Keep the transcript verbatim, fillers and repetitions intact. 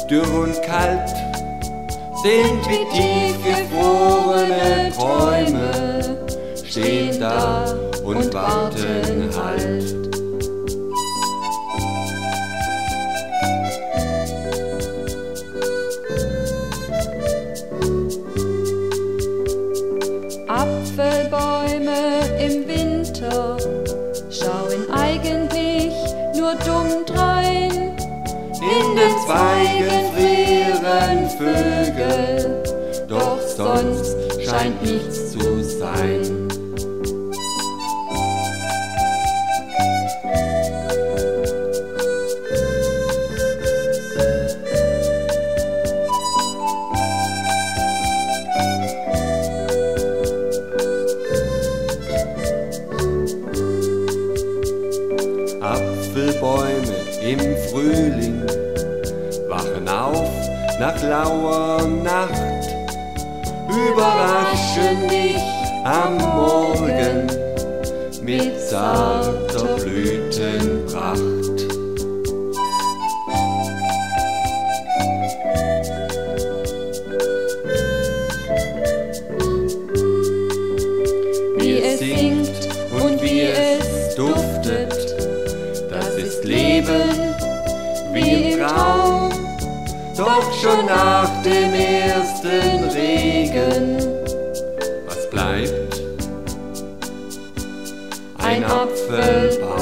dürr und kalt, sind wie tiefgefrorene Träume, stehen da und warten halt. Apfelbäume im Winter schauen eigentlich nur dumm drein. In den Zweigen frieren Vögel, doch sonst scheint nichts zu sein. Apfelbäume im Frühling wachen auf nach lauer Nacht, überraschen mich am Morgen mit zarter Blütenpracht. Wie es singt und wie es duftet, das ist Leben wie im Traum. Doch schon nach dem ersten Regen, was bleibt? Ein Apfelbaum.